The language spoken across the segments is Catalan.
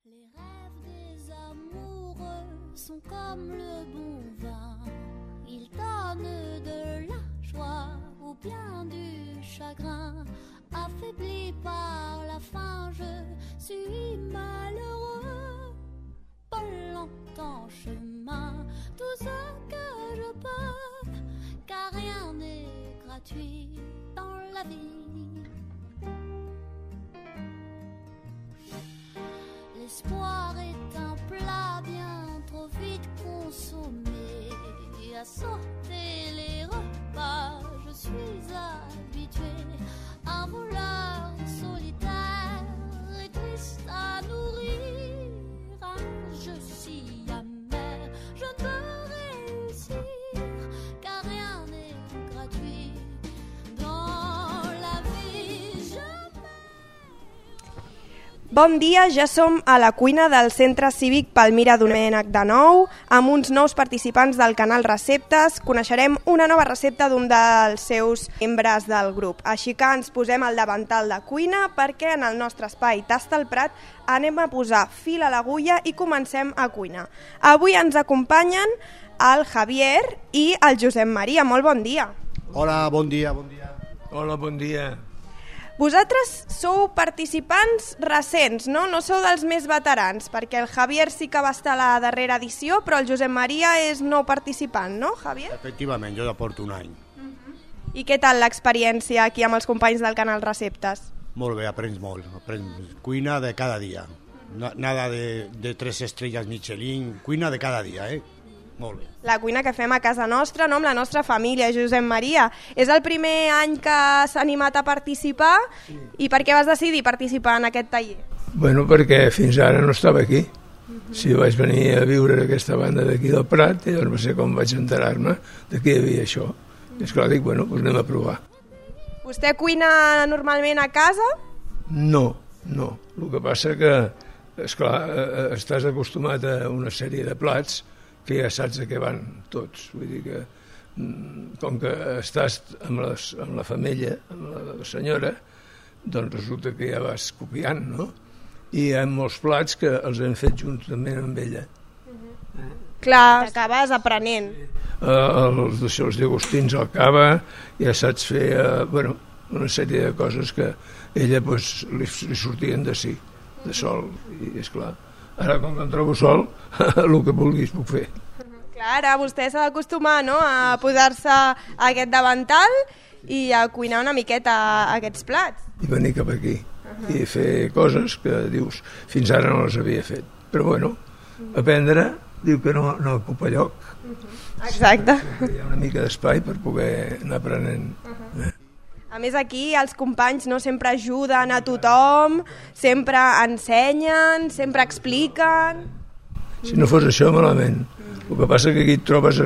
Les rêves des amoureux sont comme le bon vin. Ils donnent de la joie ou bien du chagrin. Affaibli par la faim, je suis malheureux. Pas longtemps chemin, tout ce que je peux, car rien n'est gratuit dans la vie. L'espoir est un plat bien trop vite consommé. À sauter les repas, je suis habituée. Un voleur solitaire et triste à nourrir. Un jeu si amer, je ne peux réussir, car rien n'est gratuit dans la vie. Bon dia, ja som a la cuina del Centre Cívic Palmira Domènec de Nou, amb uns nous participants del canal Receptes. Coneixerem una nova recepta d'un dels seus membres del grup. Així que ens posem al davantal de cuina perquè en el nostre espai Tasta el Prat anem a posar fil a l'agulla i comencem a cuinar. Avui ens acompanyen el Javier i el Josep Maria. Molt bon dia. Hola, bon dia, bon dia. Hola, bon dia. Vosaltres sou participants recents, no? No sou dels més veterans, perquè el Javier sí que va estar a la darrera edició, però el Josep Maria és nou participant, no, Javier? Efectivament, jo ja porto un any. I què tal l'experiència aquí amb els companys del canal Receptes? Molt bé, aprens molt. Aprens cuina de cada dia. Nada de 3 estrelles Michelin, cuina de cada dia, Molt bé. La cuina que fem a casa nostra, no? Amb la nostra família, Josep Maria. És el primer any que has animat a participar, sí. I per què vas decidir participar en aquest taller? Bueno, perquè fins ara no estava aquí. Si vaig venir a viure a aquesta banda d'aquí del Prat, i llavors va ser com vaig enterar-me de què hi havia això. I esclar, dic, bueno, doncs anem a provar. Vostè cuina normalment a casa? No. El que passa que, esclar, estàs acostumat a una sèrie de plats que ja saps a què van tots. Vull dir que, com que estàs amb la femella, amb la senyora, doncs resulta que ja vas copiant, no? I hi ha molts plats que els hem fet juntament amb ella. Clar, t'acabes aprenent. Els llagostins al cava, ja saps fer una sèrie de coses que ella li sortien de si, de sol, i esclar. Ara, com que em trobo sol, el que vulguis puc fer. Clar, ara vostè s'ha d'acostumar, no?, a posar-se a aquest davantal i a cuinar una miqueta aquests plats. I venir cap aquí i fer coses que dius, fins ara no les havia fet. Però bueno, aprendre diu que no ocupa lloc. Exacte. Hi ha una mica d'espai per poder anar aprenent. A més, aquí els companys no sempre ajuden a tothom, sempre ensenyen, sempre expliquen. Si no fos això, malament. El que passa que aquí et trobes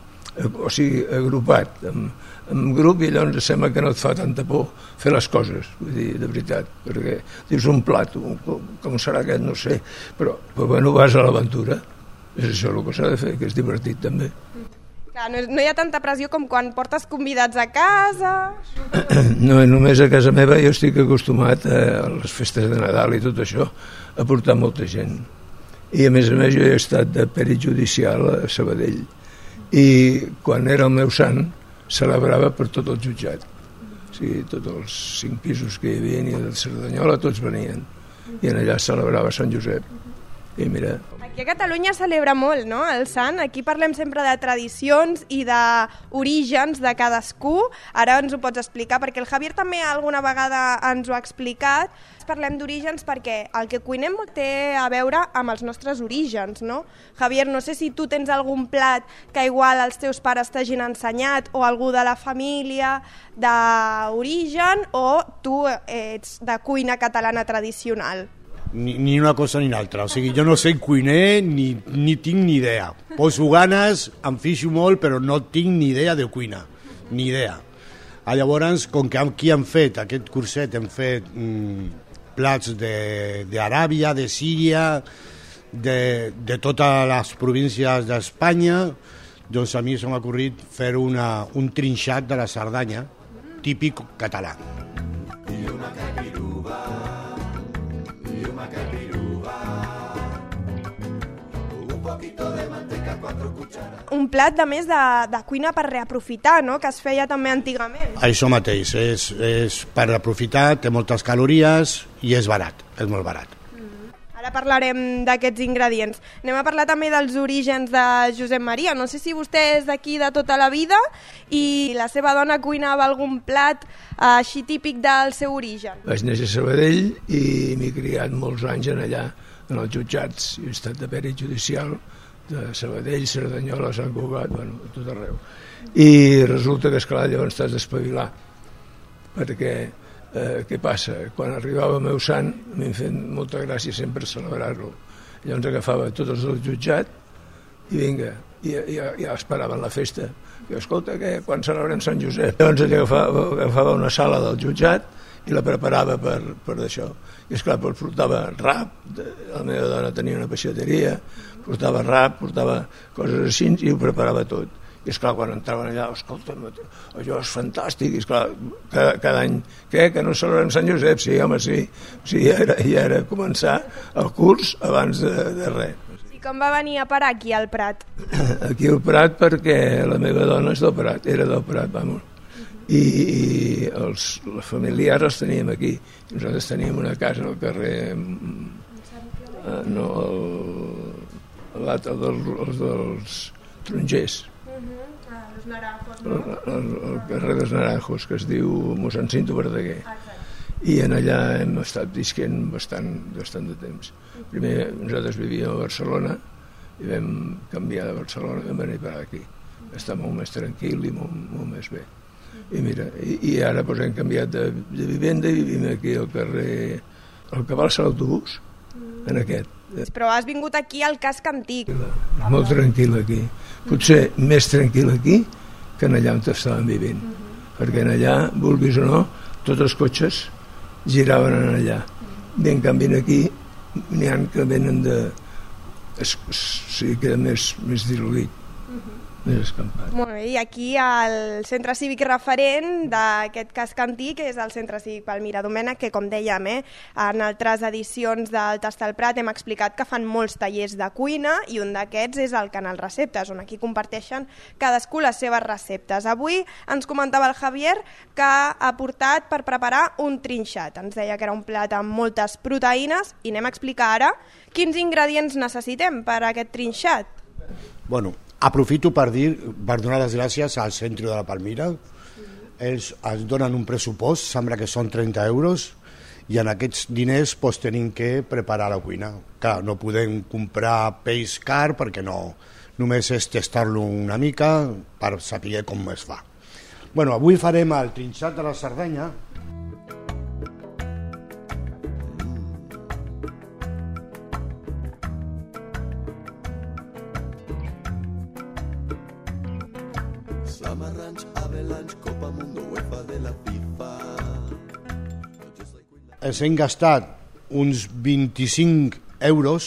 agrupat en grup i llavors sembla que no et fa tanta por fer les coses, vull dir, de veritat, perquè dius un plat, com serà aquest, no sé, però bueno, vas a l'aventura. És això el que s'ha de fer, que és divertit també. Clar, no hi ha tanta pressió com quan portes convidats a casa. No, només a casa meva jo estic acostumat a les festes de Nadal i tot això a portar molta gent. I a més jo he estat de pèrit judicial a Sabadell i quan era el meu sant celebrava per tot el jutjat. O sigui, tots els 5 pisos que hi havia i de Cerdanyola tots venien i en allà celebrava Sant Josep. I mira... Aquí a Catalunya celebra molt, no?, el sant. Aquí parlem sempre de tradicions i d'orígens de cadascú. Ara ens ho pots explicar, perquè el Javier també alguna vegada ens ho ha explicat. Parlem d'orígens perquè el que cuinem té a veure amb els nostres orígens, no? Javier, no sé si tu tens algun plat que igual els teus pares t'hagin ensenyat o algú de la família d'origen, o tu ets de cuina catalana tradicional. Ni una cosa ni l'altra, o sigui, jo no sé cuiner ni tinc ni idea. Poso ganes, em fixo molt, però no tinc ni idea de cuina, ni idea. Llavors, com que aquí hem fet, aquest curset hem fet plats d'Aràbia, de Síria, de totes les províncies d'Espanya, doncs a mi se m'ha ocorrit fer un trinxat de la Cerdanya, típic català. Un plat de més de cuina per reaprofitar, no?, que es feia també antigament. Això mateix, és per aprofitar, té moltes calories i és barat, és molt barat. Ara parlarem d'aquests ingredients. Anem a parlar també dels orígens de Josep Maria. No sé si vostè és d'aquí de tota la vida i la seva dona cuinava algun plat així típic del seu origen. Vaig néixer a Sabadell i m'he criat molts anys en allà, en els jutjats. He estat de pèrit judicial de Sabadell, Cerdanyola, Sant Cugat, bueno, a tot arreu. I resulta que, esclar, llavors t'has d'espavilar, perquè què passa? Quan arribava el meu sant, m'ha fet molta gràcia sempre celebrar-lo. Llavors agafava tots els del jutjat i vinga, ja esperaven la festa. I escolta, quan celebrem Sant Josep? Llavors agafava una sala del jutjat i la preparava per això. I esclar, portava rap, la meva dona tenia una peixateria, portava rap, portava coses així i ho preparava tot. I esclar, quan entraven allà, escolta, allò és fantàstic, i esclar, cada any, que no celebrem Sant Josep? Sí, home, sí. O sigui, ja era començar el curs abans de res. I com va venir a parar aquí al Prat? Aquí al Prat perquè la meva dona és del Prat, era del Prat, vamos. I els familiars els teníem aquí. Nosaltres teníem una casa al carrer... No, l'altre dels Trongers. El carrer dels Naranjos, que es diu mossèn Cinto Verdaguer. I en allà hem estat visquent bastant de temps. Primer nosaltres vivíem a Barcelona i vam canviar de Barcelona i vam venir per aquí. Està molt més tranquil i molt més bé. I mira, i ara hem canviat de vivenda i vivim aquí al carrer, al que va a l'autobús, en aquest. Però has vingut aquí al casc antic. Molt tranquil aquí. Potser més tranquil aquí que en allà on estàvem vivint. Perquè en allà, vulguis o no, tots els cotxes giraven en allà. I en canvi aquí n'hi ha que venen de... Sí, queda més diluït. Més escampat. Molt bé, i aquí al centre cívic referent d'aquest casc antic és el centre cívic Palmira Domènech, que com dèiem, en altres edicions del Tastar el Prat hem explicat que fan molts tallers de cuina i un d'aquests és el Canal Receptes, on aquí comparteixen cadascú les seves receptes. Avui ens comentava el Javier que ha portat per preparar un trinxat. Ens deia que era un plat amb moltes proteïnes i anem a explicar ara quins ingredients necessitem per a aquest trinxat. Bueno, aprofito per donar les gràcies al Centre de la Palmira. Ells ens donen un pressupost, sembla que són 30 euros, i en aquests diners tenim que preparar la cuina. Clar, no podem comprar peix car perquè no, només és tastar-lo una mica per saber com es fa. Bueno, avui farem el trinxat de la Cerdanya. Els hem gastat uns 25 euros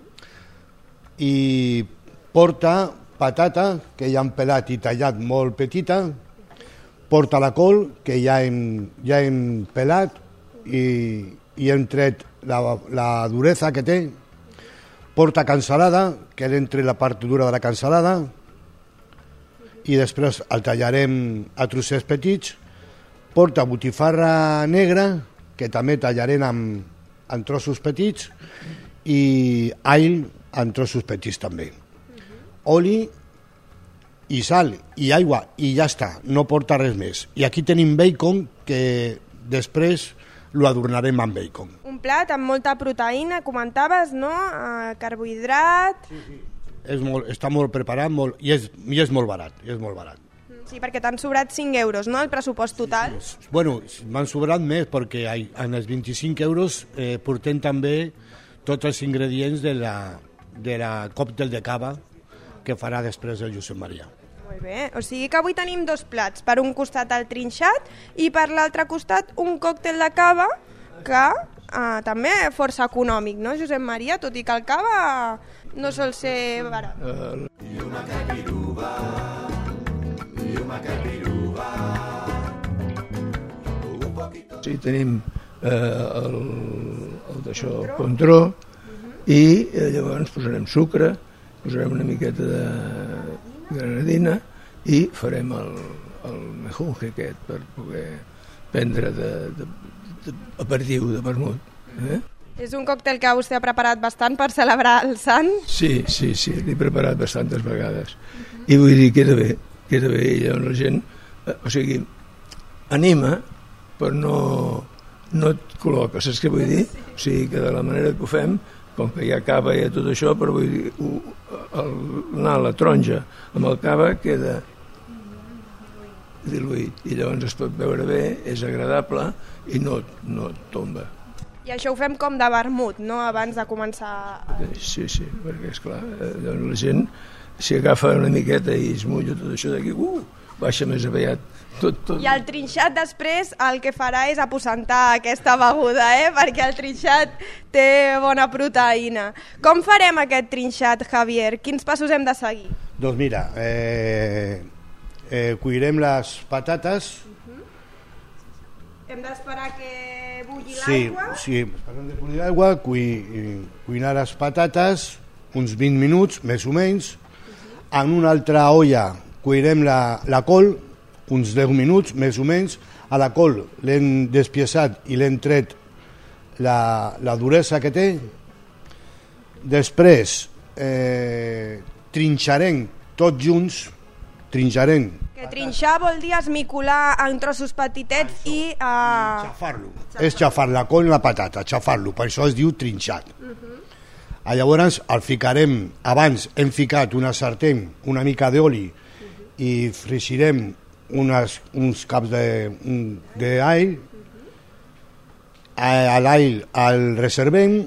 i porta patata, que ja hem pelat i tallat molt petita, porta la col, que ja hem pelat i hem tret la duresa que té, porta cansalada, que entre la part dura de la cansalada, i després el tallarem a trossets petits, porta botifarra negra, que també tallarem en trossos petits, i all en trossos petits també. Oli i sal i aigua i ja està, no porta res més. I aquí tenim bacon, que després lo adornarem amb bacon. Un plat amb molta proteïna, comentaves, no? Carbohidrat... Sí. Està molt preparat i és molt barat. Sí, perquè t'han sobrat 5 euros, no?, el pressupost total. Sí. Bueno, m'han sobrat més perquè en els 25 euros portem també tots els ingredients de la còctel de cava que farà després el Josep Maria. Molt bé, o sigui que avui tenim dos plats, per un costat el trinxat i per l'altre costat un còctel de cava que també força econòmic, no, Josep Maria? Tot i que el cava no sol ser barat. Sí, tenim el contró i llavors posarem sucre, posarem una miqueta de granadina i farem el mejunje aquest per poder prendre d'aperitiu, de vermut. És un còctel que vostè ha preparat bastant per celebrar el sant? Sí, l'he preparat bastantes vegades. I vull dir, queda bé, i llavors la gent, o sigui, anima, però no et col·loca, saps què vull dir? O sigui, que de la manera que ho fem, com que hi ha cava i tot això, però vull dir, la taronja amb el cava queda diluït, i llavors es pot veure bé, és agradable i no et tomba. I això ho fem com de vermut, no?, abans de començar... Sí, perquè esclar, la gent si agafa una miqueta i es mulla tot això d'aquí, baixa més aviat tot. I el trinxat després el que farà és aposentar aquesta beguda, perquè el trinxat té bona proteïna. Com farem aquest trinxat, Javier? Quins passos hem de seguir? Doncs mira, cuirem les patates. Hem d'esperar que bulli l'aigua? Sí, esperem de bullir l'aigua, cuinar les patates uns 20 minuts, més o menys. En una altra olla cuirem la col, uns 10 minuts, més o menys. A la col l'hem despiesat i l'hem tret la duresa que té. Després trinxarem tots junts, trinxarem. Que trinxar vol dir esmicolar en trossos petitets i... Xafar-lo. És xafar la col i la patata, xafar-lo, per això es diu trinxat. Llavors el ficarem, abans hem ficat una sartén, una mica d'oli i fregirem uns caps d'all. A l'all el reservem,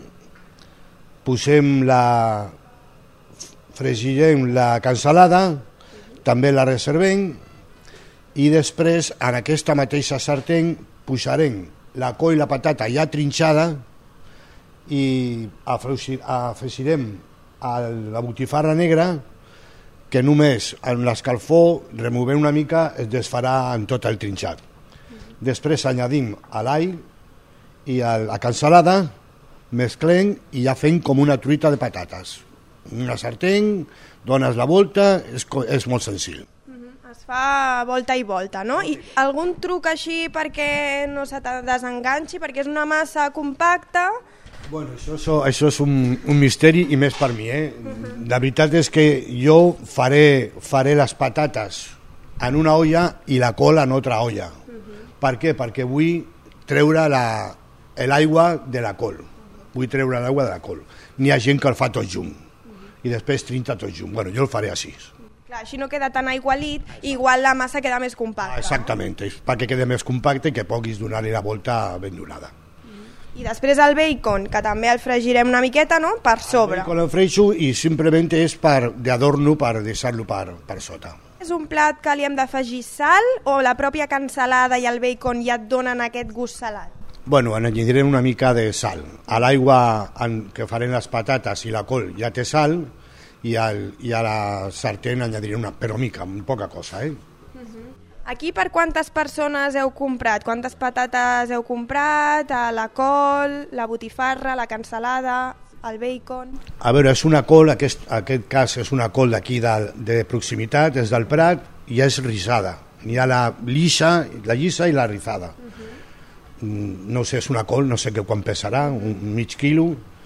fregirem la cansalada, també la reservem, i després en aquesta mateixa sartén posarem la col i la patata ja trinxada i afegirem la botifarra negra, que només en l'escalfor removem una mica, es desfarà en tot el trinxat. Després añadim l'all i la cansalada, mesclem i ja fem com una truita de patates. Una sartén, dones la volta, és molt senzill. Es fa volta i volta, no? I algun truc així perquè no se desenganxi, perquè és una massa compacta? Bueno, això és un misteri i més per mi, La veritat és que jo faré les patates en una olla i la col en altra olla. Per què? Perquè vull treure l'aigua de la col. N'hi ha gent que el fa tot junt i després trinta tot junt. Bueno, jo el faré així. Clar, així no queda tan aigualit, igual la massa queda més compacta. Exactament, perquè quedi més compacte i que puguis donar-li la volta ben donada. I després el bacon, que també el fregirem una miqueta, no?, per sobre. El bacon el freixo i simplement és d'adorno per deixar-lo per sota. És un plat que li hem d'afegir sal o la pròpia cansalada i el bacon ja et donen aquest gust salat? Bueno, añadirem una mica de sal. A l'aigua que farem les patates i la col ja té sal i a la sartén añadirem però mica, poca cosa, Aquí per quantes persones heu comprat? Quantes patates heu comprat? La col, la botifarra, la cansalada, el bacon... A veure, és una col, aquest cas és una col d'aquí de proximitat, és del Prat i és risada. N'hi ha la llisa i la rizada. No sé, és una col, no sé quan pesarà, un mig quilo,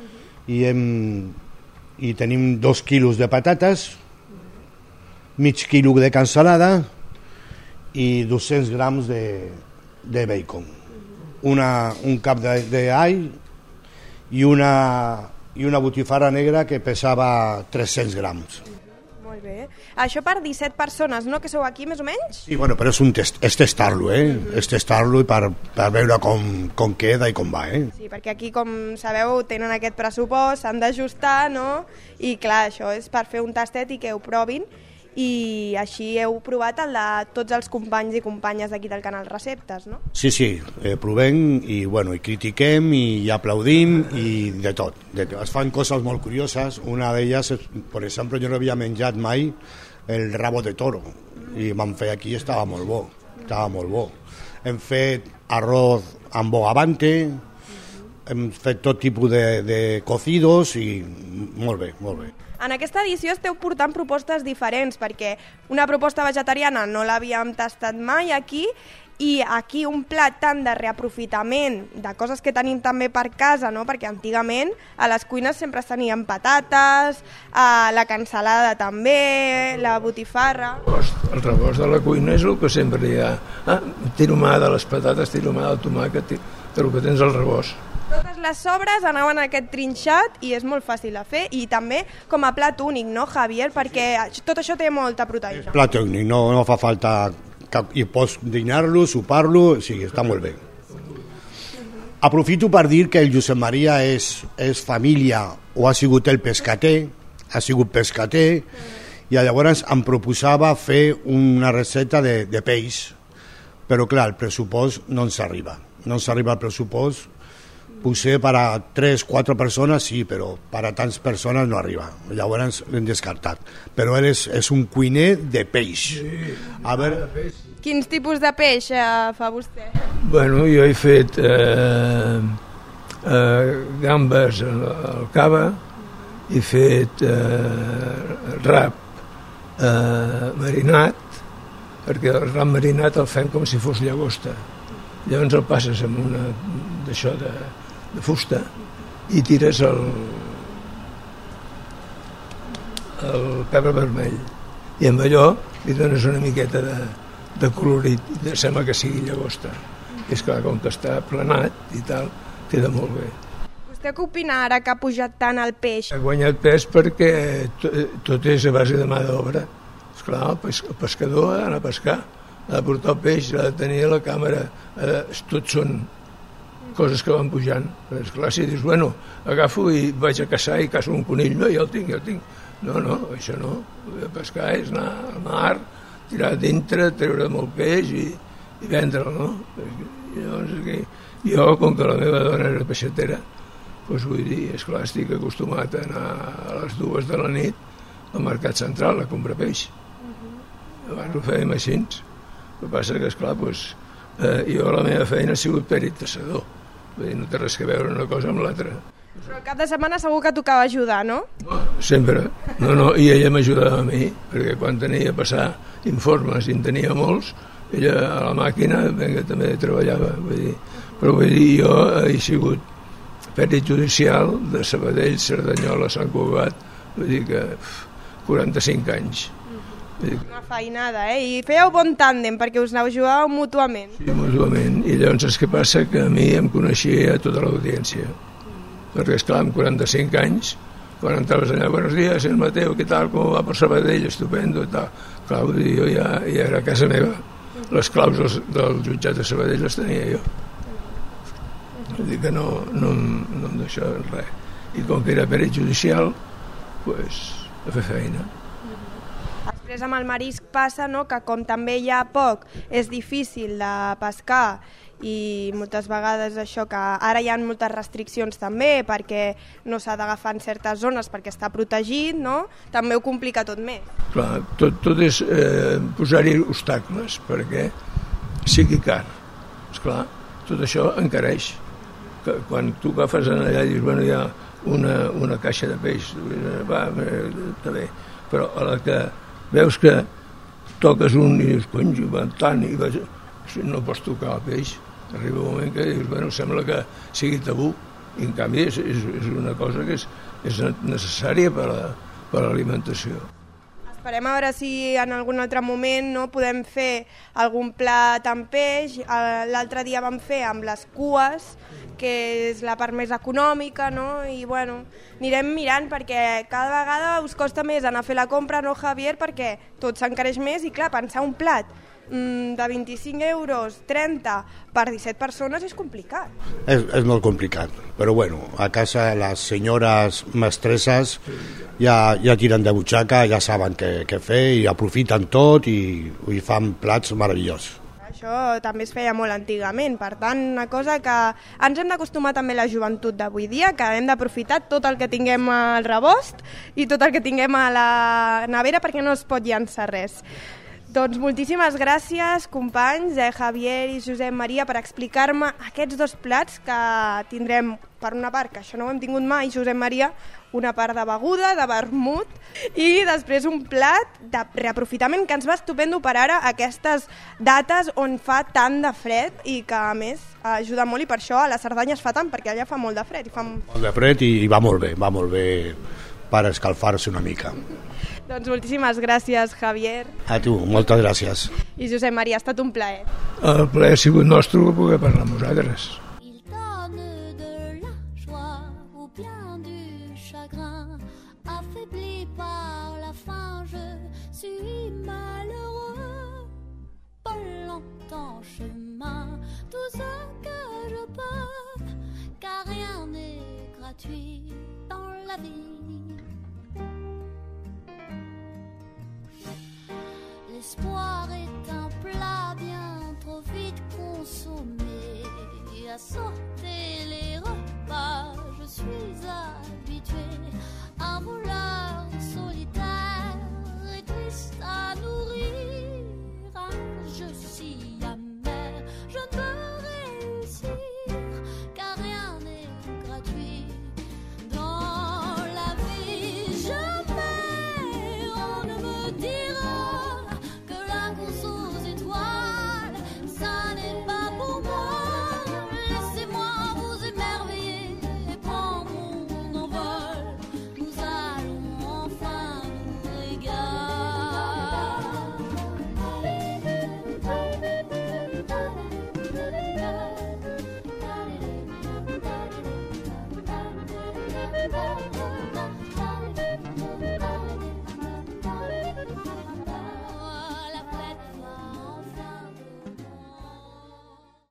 i tenim 2 quilos de patates, mig quilo de cansalada i 200 grams de bacon, un cap d'all i una botifarra negra que pesava 300 grams. Molt bé. Això per 17 persones, no?, que sou aquí, més o menys? Sí, bueno, però és testar-lo, és testar-lo per veure com queda i com va, Sí, perquè aquí, com sabeu, tenen aquest pressupost, s'han d'ajustar, no?, i clar, això és per fer un tastet i que ho provin, i així heu provat el de tots els companys i companyes d'aquí del canal Receptes, no? Sí, provem i critiquem i aplaudim i de tot. Es fan coses molt curioses. Una d'elles, per exemple, jo no havia menjat mai el rabo de toro i vam fer aquí i estava molt bo. Hem fet arròs amb bogavante, hem fet tot tipus de cocidos i molt bé, molt bé. En aquesta edició esteu portant propostes diferents, perquè una proposta vegetariana no l'havíem tastat mai aquí, i aquí un plat tant de reaprofitament de coses que tenim també per casa, no? Perquè antigament a les cuines sempre es tenien patates, la cansalada també, la botifarra... El rebost de la cuina és el que sempre hi ha. Tiro mà de les patates, tiro mà del tomàquet, el que tens al rebost. Totes les sobres anaven a aquest trinxat i és molt fàcil de fer, i també com a plat únic, no, Javier? Perquè tot això té molta proteïna. Plat únic, no fa falta cap, i pots dinar-lo, sopar-lo, o sigui, està molt bé. Aprofito per dir que el Josep Maria és família, o ha sigut el pescater, i llavors em proposava fer una recepta de peix, però clar, el pressupost no ens arriba. No ens arriba el pressupost. Potser per a 3-4 persones sí, però per a tants persones no arriba. Llavors l'hem descartat. Però ell és un cuiner de peix. A veure... Quins tipus de peix fa vostè? Bueno, jo he fet gambes al cava, he fet rap marinat, perquè el rap marinat el fem com si fos llagosta. Llavors el passes amb una d'això de fusta i tires el pebre vermell i amb allò li dones una miqueta de colorit i sembla que sigui llagosta. És clar, com que està planat i tal, queda molt bé. Vostè què opina ara que ha pujat tant el peix? Ha guanyat pes perquè tot és a base de mà d'obra. Esclar, el pescador ha d'anar a pescar, ha de portar el peix, ha de tenir la càmera, tots són coses que van pujant. És clar, si dius, bueno, agafo i vaig a caçar i caço un conill, no, ja el tinc. No, això no. Pescar és anar al mar, tirar dintre, treure molt peix i vendre'l, no? Llavors, jo, com que la meva dona era peixatera, doncs vull dir, esclar, estic acostumat a anar a les 2 de la nit al Mercat Central a comprar peix. Abans ho fèiem així. El que passa que, esclar, jo la meva feina ha sigut pèrit tassador. Vull dir, no té res que veure una cosa amb l'altra. Però el cap de setmana segur que tocava ajudar, no? Sempre. No, i ella m'ajudava a mi, perquè quan tenia a passar informes i en tenia molts, ella a la màquina també treballava. Però vull dir, jo he sigut pèrit judicial de Sabadell, Cerdanyola, Sant Cugat, vull dir que 45 anys. Una feinada, I fèieu bon tàndem, perquè us n'ajudàveu mútuament. Sí, mútuament. I llavors què passa? Que a mi em coneixia tota l'audiència. Perquè, esclar, amb 45 anys, quan entraves allà, buenos días, señor Mateo, ¿qué tal? ¿Cómo va por Sabadell? Estupendo, i tal. Clar, jo ja era a casa meva. Les claus del jutjat de Sabadell les tenia jo. Vull dir que no em deixava res. I com que era pèrit judicial, doncs, a fer feina. Després amb el marisc passa, no?, que com també hi ha poc, és difícil de pescar i moltes vegades això que ara hi ha moltes restriccions també perquè no s'ha d'agafar en certes zones perquè està protegit, no? També ho complica tot més. Clar, tot és posar-hi obstacles perquè sigui car. Esclar, tot això encareix. Quan tu agafes allà i dius, bueno, hi ha una caixa de peix, va, està bé, però a la que veus que toques un i dius, cony, va tant, i no pots tocar el peix. Arriba un moment que dius, bueno, sembla que sigui tabú, i en canvi és una cosa que és necessària per a l'alimentació. Esperem a veure si en algun altre moment no podem fer algun plat amb peix. L'altre dia vam fer amb les cues, que és la part més econòmica, no? I bueno, anirem mirant perquè cada vegada us costa més anar a fer la compra, no, Javier? Perquè tot s'encareix més i clar, pensar un plat de 25 euros, 30 per 17 persones és complicat. És molt complicat, però bueno, a casa les senyores mestresses ja tiren de butxaca, ja saben què fer i aprofiten tot i fan plats meravellosos. Això també es feia molt antigament, per tant, una cosa que ens hem d'acostumar també a la joventut d'avui dia, que hem d'aprofitar tot el que tinguem al rebost i tot el que tinguem a la nevera perquè no es pot llançar res. Doncs moltíssimes gràcies, companys, Javier i Josep Maria, per explicar-me aquests dos plats que tindrem per una part, que això no ho hem tingut mai, Josep Maria, una part de beguda, de vermut, i després un plat de reaprofitament que ens va estupendo per ara aquestes dates on fa tant de fred i que a més ajuda molt, i per això a la Cerdanya es fa tant, perquè allà fa molt de fred. Molt de fred i va molt bé per escalfar-se una mica. Doncs moltíssimes gràcies, Javier. A tu, moltes gràcies. I Josep Maria, ha estat un plaer. El plaer ha sigut nostre poder parlar amb vosaltres. Il donne de la joie ou bien du chagrin. Affaibli par la faim, je suis malheureux. Pas longtemps chemin, tout ce que je peux, car rien n'est gratuit dans la vie. L'espoir est un plat bien trop vite consommé. À sauter les repas, je suis habituée. Un voleur solitaire et triste à nourrir. Un jeu si amer, je ne peux réussir, car rien n'est gratuit dans la vie. Jamais on ne me dira que la course aux étoiles, ça n'est pas pour moi. Laissez-moi vous émerveiller et prendre mon envol. Nous allons enfin nous régaler. Bye.